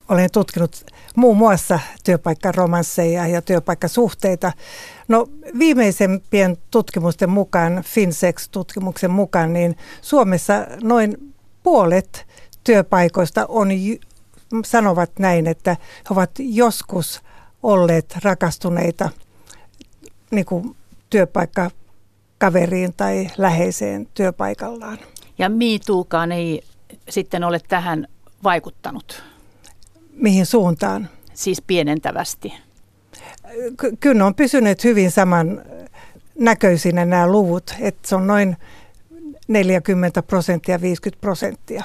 olen tutkinut muun muassa työpaikkaromansseja ja työpaikkasuhteita. No viimeisempien tutkimusten mukaan, Finsex-tutkimuksen mukaan, niin Suomessa noin puolet työpaikoista sanovat näin, että he ovat joskus olleet rakastuneita niin kuin työpaikkakaveriin tai läheiseen työpaikallaan. Ja Me Tookaan ei sitten ole tähän vaikuttanut. Mihin suuntaan? Siis pienentävästi. Kyllä on pysyneet hyvin saman näköisinä nämä luvut, että se on noin 40%, 50%.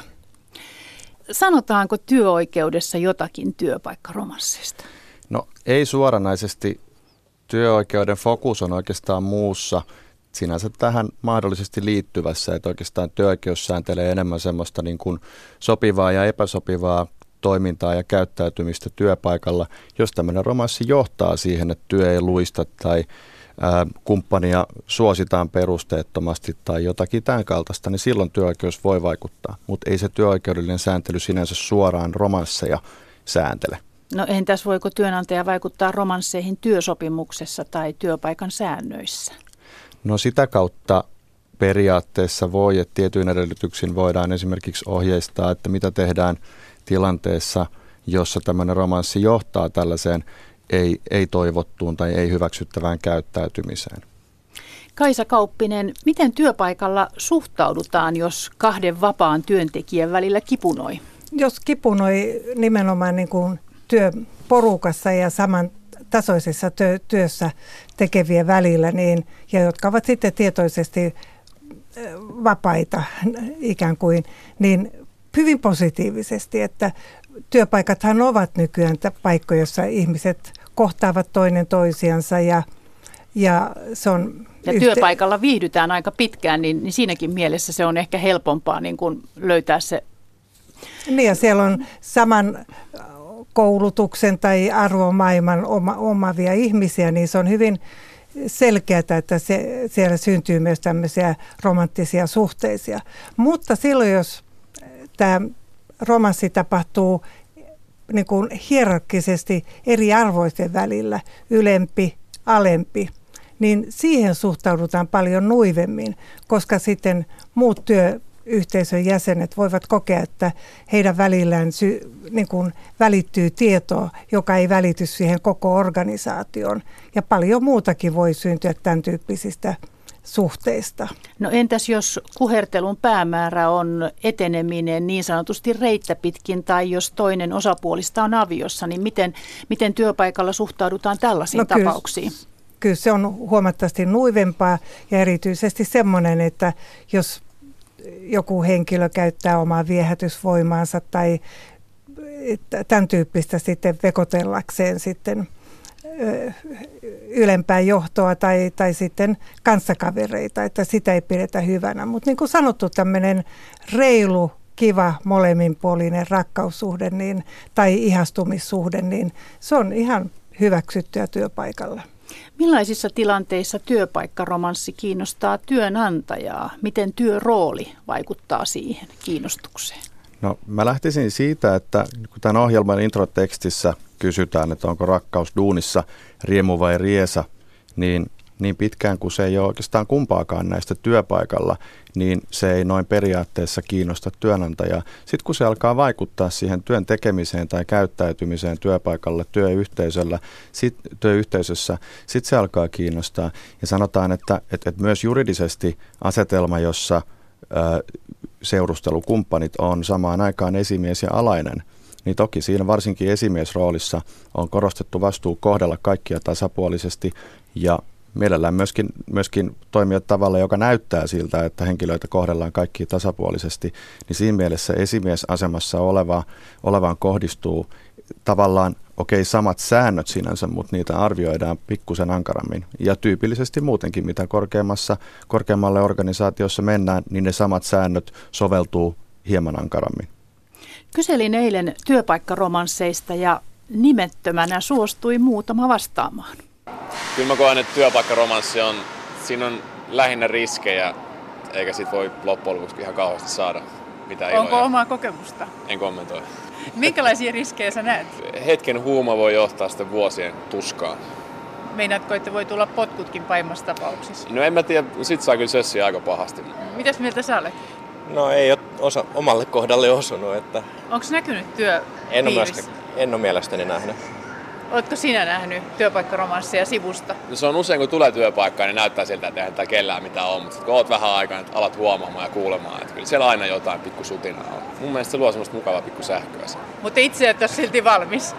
Sanotaanko työoikeudessa jotakin työpaikkaromanssista? No ei suoranaisesti. Työoikeuden fokus on oikeastaan muussa, sinänsä tähän mahdollisesti liittyvässä, että oikeastaan työoikeus sääntelee enemmän semmoista niin kuin sopivaa ja epäsopivaa toimintaa ja käyttäytymistä työpaikalla. Jos tämmöinen romanssi johtaa siihen, että työ ei luista tai kumppania suositaan perusteettomasti tai jotakin tämän kaltaista, niin silloin työoikeus voi vaikuttaa, mutta ei se työoikeudellinen sääntely sinänsä suoraan romansseja sääntele. No entäs voiko työnantaja vaikuttaa romansseihin työsopimuksessa tai työpaikan säännöissä? No sitä kautta periaatteessa voi, että tietyin edellytyksin voidaan esimerkiksi ohjeistaa, että mitä tehdään tilanteessa, jossa tämmöinen romanssi johtaa tällaiseen ei-toivottuun tai ei-hyväksyttävään käyttäytymiseen. Kaisa Kauppinen, miten työpaikalla suhtaudutaan, jos kahden vapaan työntekijän välillä kipunoi? Jos kipunoi nimenomaan niin kuin työporukassa ja samantasoisessa työssä tekevien välillä, niin, ja jotka ovat sitten tietoisesti vapaita ikään kuin, niin hyvin positiivisesti, että työpaikathan ovat nykyään paikkoja, joissa ihmiset kohtaavat toinen toisiansa ja se on... Ja työpaikalla viihdytään aika pitkään, niin siinäkin mielessä se on ehkä helpompaa niin kuin löytää se... Niin ja siellä on saman koulutuksen tai arvomaailman omavia ihmisiä, niin se on hyvin selkeää, että siellä syntyy myös tämmöisiä romanttisia suhteisia. Mutta silloin, jos tämä romanssi tapahtuu niin kuin hierarkkisesti eri arvoisten välillä, ylempi, alempi, niin siihen suhtaudutaan paljon nuivemmin, koska sitten muut työyhteisön jäsenet voivat kokea, että heidän välillään niin kuin välittyy tietoa, joka ei välity siihen koko organisaatioon. Ja paljon muutakin voi syntyä tämän tyyppisistä suhteista. No entäs jos kuhertelun päämäärä on eteneminen niin sanotusti reittä pitkin tai jos toinen osapuolista on aviossa, niin miten työpaikalla suhtaudutaan tällaisiin tapauksiin? Kyllä se on huomattavasti nuivempaa ja erityisesti semmoinen, että jos joku henkilö käyttää omaa viehätysvoimaansa tai tämän tyyppistä sitten vekotellakseen sitten ylempää johtoa tai sitten kanssakavereita, että sitä ei pidetä hyvänä. Mutta niin kuin sanottu, tämmöinen reilu, kiva, molemminpuolinen rakkaussuhde tai ihastumissuhde, niin se on ihan hyväksyttyä työpaikalla. Millaisissa tilanteissa työpaikkaromanssi kiinnostaa työnantajaa? Miten työrooli vaikuttaa siihen kiinnostukseen? No mä lähtisin siitä, että kun tämän ohjelman introtekstissä kysytään, että onko rakkaus duunissa riemu vai riesa, niin pitkään kuin se ei ole oikeastaan kumpaakaan näistä työpaikalla, niin se ei noin periaatteessa kiinnosta työnantajaa. Sitten kun se alkaa vaikuttaa siihen työn tekemiseen tai käyttäytymiseen työpaikalla, työyhteisössä, sitten se alkaa kiinnostaa. Ja sanotaan, että myös juridisesti asetelma, jossa seurustelukumppanit on samaan aikaan esimies ja alainen, niin toki siinä varsinkin esimiesroolissa on korostettu vastuu kohdella kaikkia tasapuolisesti ja mielellään myöskin toimia tavalla, joka näyttää siltä, että henkilöitä kohdellaan kaikkia tasapuolisesti, niin siinä mielessä esimiesasemassa olevaan kohdistuu tavallaan samat säännöt sinänsä, mutta niitä arvioidaan pikkusen ankarammin. Ja tyypillisesti muutenkin, mitä korkeammalle organisaatiossa mennään, niin ne samat säännöt soveltuu hieman ankarammin. Kyselin eilen työpaikkaromansseista ja nimettömänä suostui muutama vastaamaan. Kyllä mä koen, että työpaikkaromanssi siinä on lähinnä riskejä, eikä sit voi loppujen lopuksi ihan kauheasti saada mitään iloja. Onko omaa kokemusta? En kommentoi. Minkälaisia riskejä sä näet? Hetken huuma voi johtaa sitten vuosien tuskaan. Meinaatko, että voi tulla potkutkin pahimmassa tapauksessa? No en mä tiedä, sit saa kyllä sössiä aika pahasti. Mitäs mieltä sä olet? No ei ole omalle kohdalle osunut, että Onko näkynyt työpiirissä? En ole mielestäni nähnyt. Oletko sinä nähnyt työpaikkaromansseja sivusta? No se on usein, kun tulee työpaikkaan, niin näyttää siltä, että eihän tää kellään mitään ole. Mutta kun oot vähän aikaa, niin alat huomaamaan ja kuulemaan, että kyllä siellä aina jotain pikku sutinaa on. Mun mielestä se luo semmoista mukavaa pikku sähköä. Mutta itse et ole silti valmis.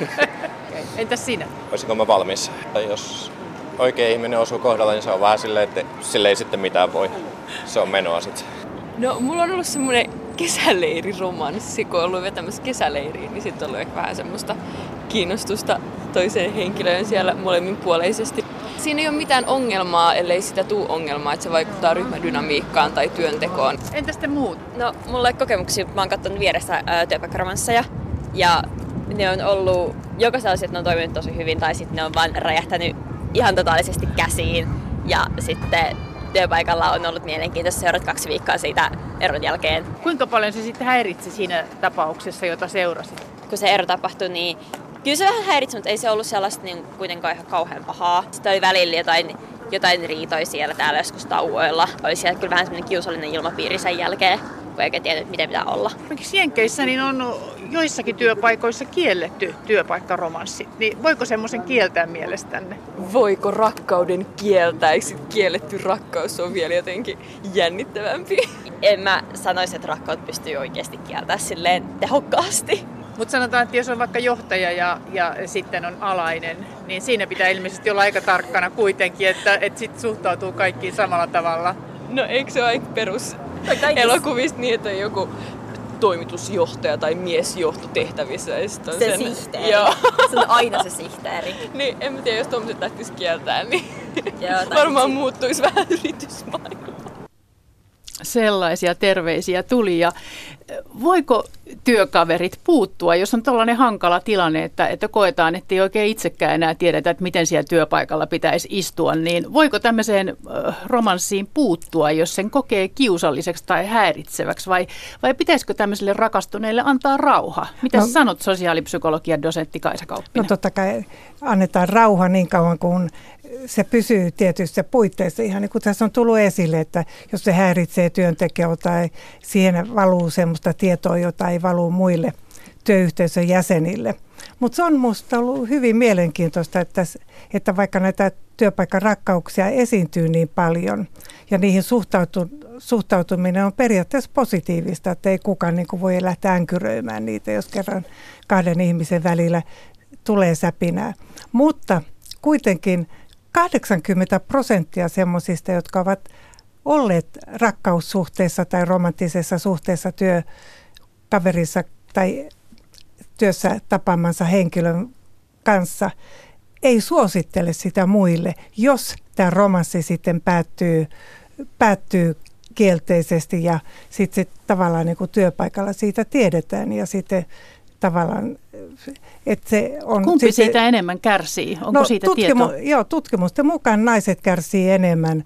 Entäs sinä? Olisinko mä valmis? Tai jos oikea ihminen osuu kohdalla, niin se on vähän silleen, että sille ei sitten mitään voi. Se on menoa sitten. No, mulla on ollut semmoinen kesäleiriromanssi, kun on ollut vetämässä kesäleiriä, niin sitten on ollut ehkä vähän semmoista kiinnostusta toiseen henkilöön siellä molemminpuoleisesti. Siinä ei ole mitään ongelmaa, ellei sitä tule ongelmaa, että se vaikuttaa ryhmädynamiikkaan tai työntekoon. Entä sitten muut? No, mulla ei kokemuksia. Mä oon katsonut vieressä työpaikkaromansseja ja ne on ollut joko sellaisia, että ne on toiminut tosi hyvin tai sitten ne on vaan räjähtänyt ihan totaalisesti käsiin ja sitten työpaikalla on ollut mielenkiintoista seurata 2 viikkoa siitä eron jälkeen. Kuinka paljon se sitten häiritsi siinä tapauksessa, jota seurasit? Kun se ero tapahtui, niin kyllä se vähän häiritsi, mutta ei se ollut sellaista niin kuitenkaan ihan kauhean pahaa. Sitten oli välillä jotain riitoja siellä täällä joskus tauoilla. Oli siellä kyllä vähän semmoinen kiusallinen ilmapiiri sen jälkeen, kun ei oikein tiennyt, miten pitää olla. Esimerkiksi Jenkeissä niin on joissakin työpaikoissa kielletty työpaikkaromanssi. Niin voiko semmoisen kieltää mielestänne? Voiko rakkauden kieltää? Eikö kielletty rakkaus on vielä jotenkin jännittävämpi? En mä sanoisi, että rakkaut pystyy oikeasti kieltämään silleen tehokkaasti. Mutta sanotaan, että jos on vaikka johtaja ja sitten on alainen, niin siinä pitää ilmeisesti olla aika tarkkana kuitenkin, että sit suhtautuu kaikkiin samalla tavalla. No eikö se ole aika perus elokuvista niin, että on joku toimitusjohtaja tai miesjohto tehtävissä. Ja sit on se sihteeri. Joo. Se on aina se sihteeri. Niin, en mä tiedä, jos tommoset lähtisi kieltää, niin joo, varmaan muuttuisi vähän yritysmaailma. Sellaisia terveisiä tuli. Ja voiko työkaverit puuttua, jos on tällainen hankala tilanne, että koetaan, että ei oikein itsekään enää tiedetä, että miten siellä työpaikalla pitäisi istua, niin voiko tämmöiseen romanssiin puuttua, jos sen kokee kiusalliseksi tai häiritseväksi, vai pitäisikö tämmöiselle rakastuneelle antaa rauha? Mitä sanot sosiaalipsykologian dosentti Kaisa Kauppinen? No totta kai annetaan rauha niin kauan, kun se pysyy tietyissä puitteissa, ihan niin kuin tässä on tullut esille, että jos se häiritsee työntekijöitä tai siihen valuu semmoista tietoa, jota ei valuu muille työyhteisön jäsenille. Mutta se on minusta ollut hyvin mielenkiintoista, että vaikka näitä työpaikkarakkauksia esiintyy niin paljon ja niihin suhtautuminen on periaatteessa positiivista, että ei kukaan niin kuin voi lähteä änkyröimään niitä, jos kerran 2 ihmisen välillä tulee säpinää. Mutta kuitenkin 80% semmoisista, jotka ovat olleet rakkaussuhteessa tai romanttisessa suhteessa työkaverissa tai työssä tapaamansa henkilön kanssa, ei suosittele sitä muille, jos tämä romanssi sitten päättyy kielteisesti ja sitten tavallaan niin kuin työpaikalla siitä tiedetään ja sitten tavallaan, että se on... Kumpi siitä enemmän kärsii? Onko siitä tietoa? Joo, tutkimusten mukaan naiset kärsii enemmän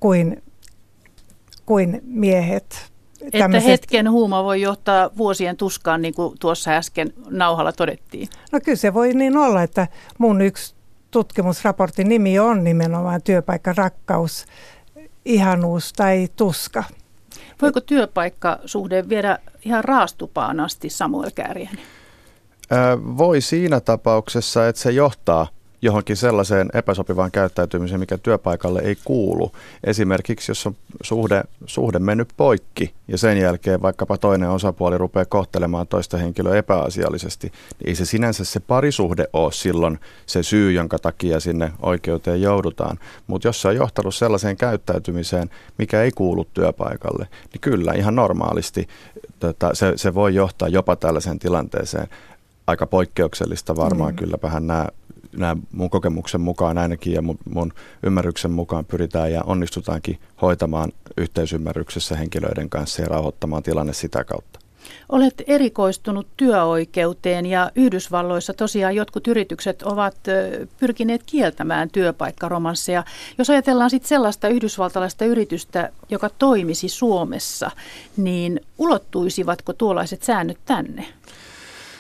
kuin miehet. Että hetken huuma voi johtaa vuosien tuskaan, niin kuin tuossa äsken nauhalla todettiin. No kyllä se voi niin olla, että mun yksi tutkimusraportin nimi on nimenomaan työpaikkarakkaus, ihanuus tai tuska. Voiko työpaikkasuhde viedä ihan raastupaan asti, Samuel Kääriäinen? Voi siinä tapauksessa, että se johtaa johonkin sellaiseen epäsopivaan käyttäytymiseen, mikä työpaikalle ei kuulu. Esimerkiksi jos on suhde mennyt poikki ja sen jälkeen vaikkapa toinen osapuoli rupeaa kohtelemaan toista henkilöä epäasiallisesti, niin ei se sinänsä se parisuhde ole silloin se syy, jonka takia sinne oikeuteen joudutaan. Mutta jos se on johtanut sellaiseen käyttäytymiseen, mikä ei kuulu työpaikalle, niin kyllä ihan normaalisti se voi johtaa jopa tällaiseen tilanteeseen. Aika poikkeuksellista varmaan kylläpähän nämä mun kokemuksen mukaan ainakin ja mun ymmärryksen mukaan pyritään ja onnistutaankin hoitamaan yhteisymmärryksessä henkilöiden kanssa ja rauhoittamaan tilanne sitä kautta. Olet erikoistunut työoikeuteen ja Yhdysvalloissa tosiaan jotkut yritykset ovat pyrkineet kieltämään työpaikkaromansseja. Jos ajatellaan sitten sellaista yhdysvaltalaista yritystä, joka toimisi Suomessa, niin ulottuisivatko tuollaiset säännöt tänne?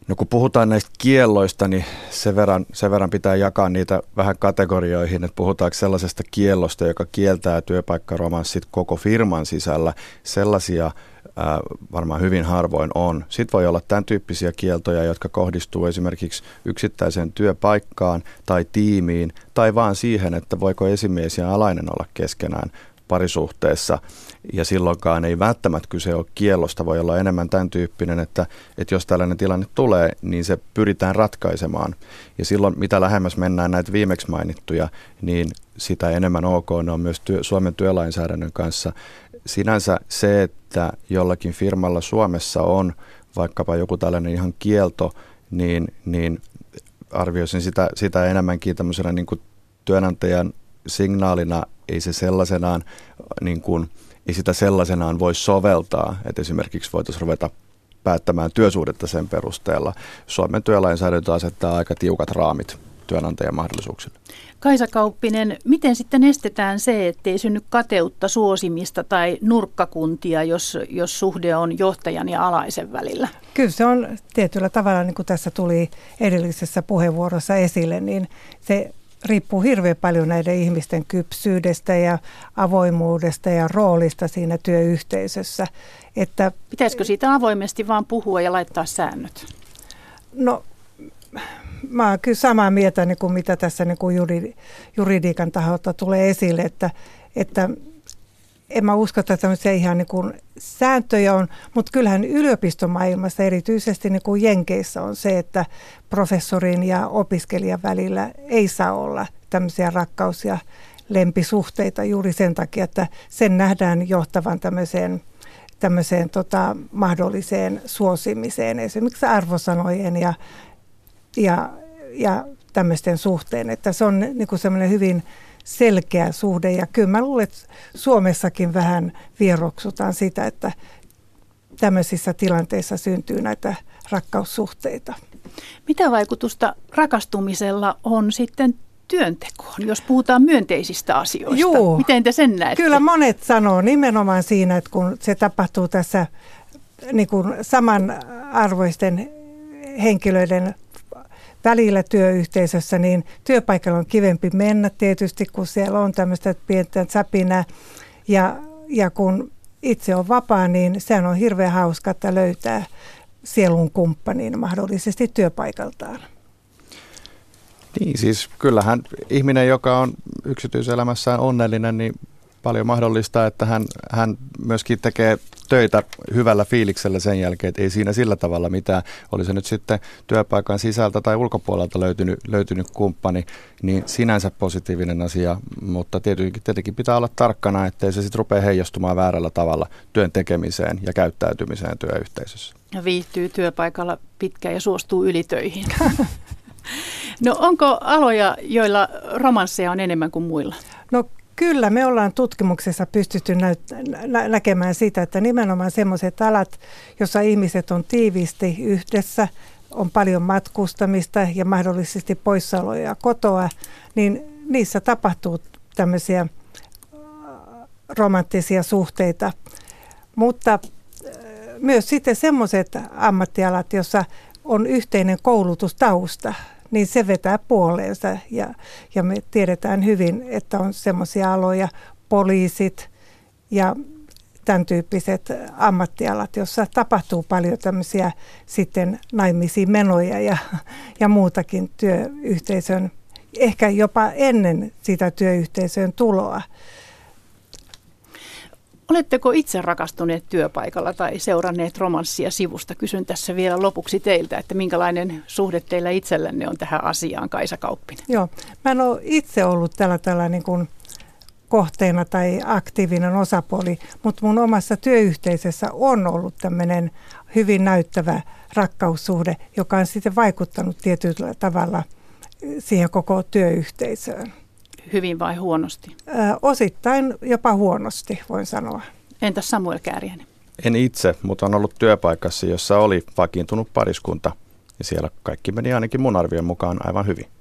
No kun puhutaan näistä kielloista, niin sen verran pitää jakaa niitä vähän kategorioihin, että puhutaanko sellaisesta kiellosta, joka kieltää työpaikkaromanssit koko firman sisällä. Sellaisia varmaan hyvin harvoin on. Sitten voi olla tämän tyyppisiä kieltoja, jotka kohdistuu esimerkiksi yksittäiseen työpaikkaan tai tiimiin tai vaan siihen, että voiko esimies ja alainen olla keskenään parisuhteessa, ja silloinkaan ei välttämättä kyse ole kiellosta, voi olla enemmän tämän tyyppinen, että jos tällainen tilanne tulee, niin se pyritään ratkaisemaan. Ja silloin, mitä lähemmäs mennään näitä viimeksi mainittuja, niin sitä enemmän ok ne on myös Suomen työlainsäädännön kanssa. Sinänsä se, että jollakin firmalla Suomessa on vaikkapa joku tällainen ihan kielto, niin arvioisin sitä enemmänkin tämmöisenä niin kuin työnantajan signaalina. Ei se sellaisenaan, ei sitä sellaisenaan voi soveltaa, että esimerkiksi voitaisiin ruveta päättämään työsuhdetta sen perusteella. Suomen työlainsäädäntö asettaa aika tiukat raamit työnantajan mahdollisuuksille. Kaisa Kauppinen, miten sitten estetään se, ettei synny kateutta, suosimista tai nurkkakuntia, jos suhde on johtajan ja alaisen välillä? Kyllä se on tietyllä tavalla, niin kuin tässä tuli edellisessä puheenvuorossa esille, niin se riippuu hirveän paljon näiden ihmisten kypsyydestä ja avoimuudesta ja roolista siinä työyhteisössä. Että pitäisikö siitä avoimesti vaan puhua ja laittaa säännöt? No, mä oon kyllä samaa mieltä, niin kuin mitä tässä niin kuin juridiikan taholta tulee esille, että en mä usko, että tämmöisiä ihan niin kuin sääntöjä on, mutta kyllähän yliopistomaailmassa, erityisesti niin kuin Jenkeissä on se, että professorin ja opiskelijan välillä ei saa olla tämmöisiä rakkaus- ja lempisuhteita juuri sen takia, että sen nähdään johtavan tämmöiseen mahdolliseen suosimiseen, esimerkiksi arvosanojen ja tämmöisten suhteen, että se on niin kuin semmoinen hyvin selkeä suhde, ja kyllä mä luulen, että Suomessakin vähän vieroksutaan sitä, että tämmöisissä tilanteissa syntyy näitä rakkaussuhteita. Mitä vaikutusta rakastumisella on sitten työntekoon, jos puhutaan myönteisistä asioista? Juu, miten te sen näette? Kyllä monet sanoo nimenomaan siinä, että kun se tapahtuu tässä niin kuin samanarvoisten henkilöiden välillä työyhteisössä, niin työpaikalla on kivempi mennä tietysti, kun siellä on tämmöistä pientä säpinää. Ja kun itse on vapaa, niin sehän on hirveän hauska, että löytää sielun kumppanin mahdollisesti työpaikaltaan. Niin, siis kyllähän ihminen, joka on yksityiselämässään onnellinen, niin paljon mahdollista, että hän myöskin tekee töitä hyvällä fiiliksellä sen jälkeen, että ei siinä sillä tavalla mitään. Oli se nyt sitten työpaikan sisältä tai ulkopuolelta löytynyt kumppani, niin sinänsä positiivinen asia, mutta tietenkin pitää olla tarkkana, ettei se sitten rupea heijastumaan väärällä tavalla työn tekemiseen ja käyttäytymiseen työyhteisössä. Ja viihtyy työpaikalla pitkään ja suostuu ylitöihin. No onko aloja, joilla romansseja on enemmän kuin muilla? No kyllä, me ollaan tutkimuksessa pystytty näkemään sitä, että nimenomaan sellaiset alat, jossa ihmiset on tiiviisti yhdessä, on paljon matkustamista ja mahdollisesti poissaoloja kotoa, niin niissä tapahtuu tämmöisiä romanttisia suhteita. Mutta myös sitten sellaiset ammattialat, jossa on yhteinen koulutustausta, niin se vetää puoleensa ja me tiedetään hyvin, että on semmoisia aloja, poliisit ja tämän tyyppiset ammattialat, jossa tapahtuu paljon tämmöisiä sitten naimisiin menoja ja muutakin työyhteisön, ehkä jopa ennen sitä työyhteisön tuloa. Oletteko itse rakastuneet työpaikalla tai seuranneet romanssia sivusta? Kysyn tässä vielä lopuksi teiltä, että minkälainen suhde teillä itsellänne on tähän asiaan, Kaisa Kauppinen? Joo, mä en ole itse ollut tällä niin kuin kohteena tai aktiivinen osapuoli, mutta mun omassa työyhteisössä on ollut tämmöinen hyvin näyttävä rakkaussuhde, joka on sitten vaikuttanut tietyllä tavalla siihen koko työyhteisöön. Hyvin vai huonosti? Osittain jopa huonosti, voin sanoa. Entäs Samuel Kääriäinen? En itse, mutta on ollut työpaikassa, jossa oli vakiintunut pariskunta, ja siellä kaikki meni ainakin mun arvion mukaan aivan hyvin.